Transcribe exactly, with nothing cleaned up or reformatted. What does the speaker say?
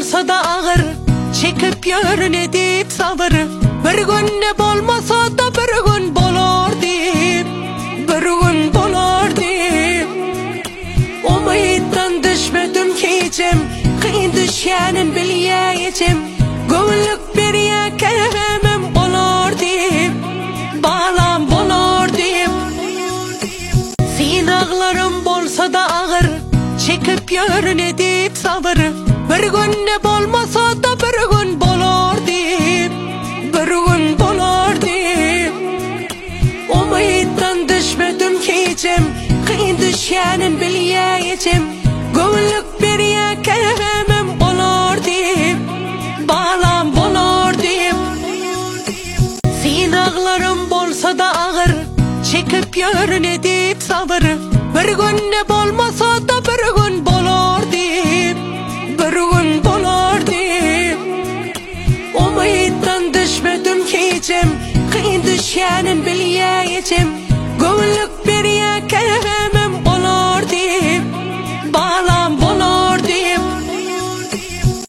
bolsa da ağır, çekip yörün edip sabır. Bir gün ne bolmasa da bir gün bolur deyip, bir gün bolur deyip. Umidden düşmedim hiçim, kıyın düşenin biliyeceğim. Gönlük bir ya kevemim bolur deyip, bağlam bolur deyip. Sin ağlarım bolsa da ağır, çekip yörün edip sabır. Bir gün ne bolmasa da bir gün bolur deyip, bir gün bolur deyip. Umidden düşmedim hiçim, kıyın düşenin biliyeceğim. Gönlük bir ya kevemim bolur deyip, bağlam bolur deyip. Sin ağlarım bolsa da ağır, çekip yörün edip sabır. Bir gün ne bolmasa da bir gün bolur deyip, bir gün bolur deyip. Umidden düşmedim hiçim, kıyın düşenin biliyeceğim. Gönlük bir ya kevem